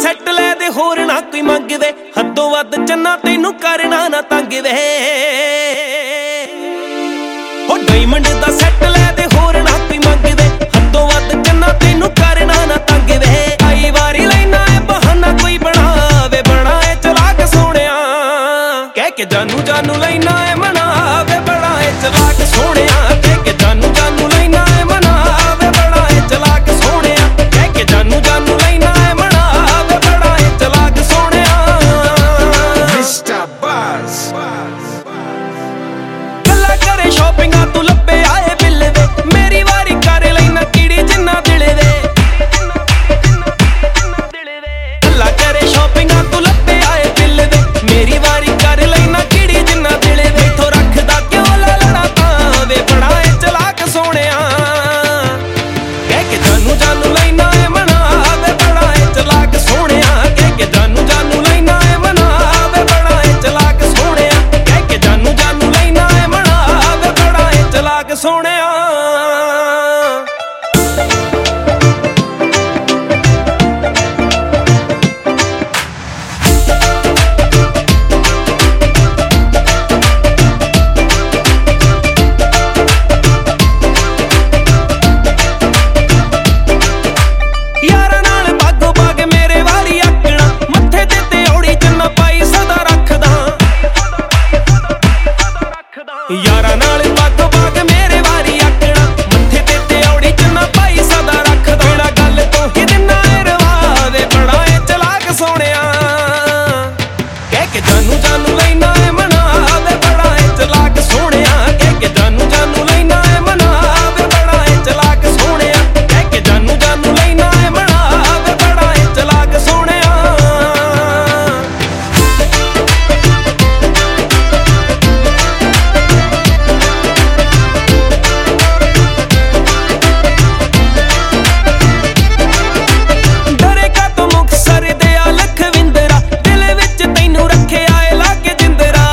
Set ਲੈ ਦੇ ਹੋਰ ਨਾ ਕੋਈ ਮੰਗਦੇ, ਹੱਦੋਂ ਵੱਧ ਚੰਨਾ ਤੈਨੂੰ ਕਰਨਾ ਨਾ ਤੰਗ ਵੇ। ਹੋ ਡਾਇਮੰਡ ਦਾ ਸੈੱਟ ਲੈ ਦੇ ਹੋਰ ਨਾ ਕੋਈ ਮੰਗਦੇ, ਹੱਦੋਂ ਵੱਧ ਚੰਨਾ ਤੈਨੂੰ ਕਰਨਾ ਨਾ ਤੰਗ ਵੇ। ਆਈ ਵਾਰੀ ਲੈਣਾ ਏ ਬਹਾਨਾ ਕੋਈ ਬਣਾਵੇ, ਬਣਾ ਏ ਚਲਾਕ ਸੋਹਣਿਆ ਕਹਿ ਕੇ ਜਾਨੂ ਜਾਨੂ ਲੈਣਾ ਏ ਮਨਾਵੇ, ਬਣਾ ਏ ਚਲਾਕ ਸੋਹਣਿਆ ਕਹਿ ਕੇ ਜਾਨੂ ਜਾਨੂ ਲੈਣਾ ਏ ਮਨਾਵੇ, ਬਣਾ ਏ ਚਲਾਕ ਸੋਹਣਿਆ ਕਹਿ ਕੇ ਜਾਨੂ ਜਾਨੂ ਲੈਣਾ ਏ ਮਨਾਵੇ, ਬਣਾ ਏ ਚਲਾਕ ਸੋਹਣਿਆ। ਮਿਸਟਰ ਬਾਸ ਗੱਲਾਂ ਕਰੇ ਸ਼ਾਪਿੰਗਾਂ ਤੂੰ ਲੱਭੇ ਆਏ ਬਿੱਲ ਵੇ, ਮੇਰੀ ਵਾਰੀ ਕਰ ਲੈਣਾ ਕੀੜੀ ਜਿੰਨਾ ਦਿਲ ਵੇ। ਗੱਲਾਂ ਕਰੇ ਸ਼ਾਪਿੰਗਾਂ ਤੂੰ ਲੱਭੇ ਆਏ ਬਿੱਲ ਵੇ, ਮੇਰੀ ਵਾਰੀ ਕਰ ਲੈਣਾ ਕੀੜੀ ਜਿੰਨਾ ਦਿਲ ਵੇ। ਇੱਥੋਂ ਰੱਖਦਾ ਕਿਉਂ ਲੜਨਾ ਤਾਂ ਵੇ, ਬਣਾ ਏ ਚਲਾਕ ਸੋਹਣਿਆ ਕਹਿ ਕੇ ਜਾਨੂ ਜਾਨੂ ਲੈਣਾ ਏ ਮਨਾਵੇ, ਬਣਾ ਏ ਚਲਾਕ ਸੋਹਣਿਆ ਕਹਿ ਕੇ ਜਾਨੂ ਜਾਨੂ ਲੈਣਾ ਏ ਮਨਾਵੇ, ਬਣਾ ਏ ਚਲਾਕ ਸੋਹਣਿਆ ਕਹਿ ਕੇ ਜਾਨੂ ਜਾਨੂ ਲੈਣਾ ਏ ਮਨਾਵੇ, ਬਣਾ ਏ ਚਲਾਕ ਸੋਹਣਿਆ। ਯਾਰਾਂ ਨਾਲ ਬਾਗੋ ਬਾਗ ਮੇਰੇ ਵਾਰੀ ਆਕਣਾ, ਮੱਥੇ ਤੇ ਤਿਉੜੀ ਚੰਨਾ ਪਾਈ ਸਦਾ ਰੱਖਦਾ। ਯਾਰਾਂ ਨਾਲ ਬਾਗੋ ਬਾਗ ਮੇਰੇ ਵਾਰੀ ਆਕਣਾ, ਮੱਥੇ ਤੇ ਤਿਉੜੀ ਚੰਨਾ ਪਾਈ ਸਦਾ ਰੱਖਦਾ। ਬਿਨਾਂ ਗੱਲ ਤੋਂ ਹੀ ਦਿਨਾ ਏ ਰਵਾਵੇ, ਬਣਾ ਏ ਚਲਾਕ ਸੋਹਣਿਆ ਕਹਿ ਕੇ ਜਾਨੂ ਜਾਨੂ ਲੈਣਾ ਏ ਮਨਾਵੇ, ਬਣਾ ਏ ਚਲਾਕ ਸੋਹਣਿਆ ਕਹਿ ਕੇ ਜਾਨੂ ਜਾਨੂ ਲੈਣਾ ਏ ਮਨਾਵੇ, ਬਣਾ ਏ ਚਲਾਕ ਸੋਹਣਿਆ ਕਹਿ ਕੇ ਜਾਨੂ ਜਾਨੂ ਲੈਣਾ ਏ ਮਨਾਵੇ, ਬਣਾ ਏ ਚਲਾਕ ਸੋਹਣਿਆ। ਡਰੇ ਕਾ ਤੂੰ ਮੁਕਤਸਰ ਦੇ ਆ ਲਖਵਿੰਦਰਾ, ਦਿਲ ਵਿੱਚ ਤੈਨੂੰ ਰੱਖਿਆ ਏ ਲਾਗੇ ਜਿੰਦਰਾ।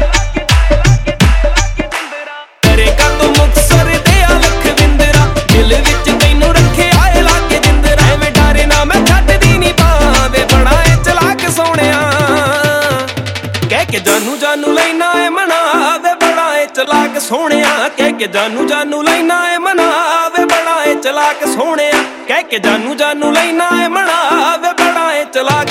ਡਰੇ ਕਾ ਤੂੰ ਮੁਕਤਸਰ ਦੇ ਆ ਲਖਵਿੰਦਰਾ, ਦਿਲ ਵਿੱਚ ਤੈਨੂੰ ਰੱਖਿਆ ਏ ਲਾਗੇ ਜਿੰਦਰਾ। ਐਵੇਂ ਡਰੇ ਨਾ ਮੈਂ ਛੱਡਦੀ ਨੀ ਪਾਵੇ, ਬਣਾ ਏ ਚਲਾਕ ਸੋਹਣਿਆ ਕਹਿ ਕੇ ਜਾਨੂ ਜਾਨੂ ਲੈਣਾ ਏ ਮਨਾਵੇ, ਬਣਾ ਏ ਚਲਾਕ ਸੋਹਣਿਆ ਕਹਿ ਕੇ ਜਾਨੂ ਜਾਨੂ ਲੈਣਾ ਏ ਮਨਾਵੇ, ਬਣਾ ਏ ਚਲਾਕ ਸੋਹਣਿਆ ਕਹਿ ਕੇ ਜਾਨੂ ਜਾਨੂ ਲੈਣਾ ਏ ਮਨਾਵੇ, ਬਣਾ ਏ ਚਲਾਕ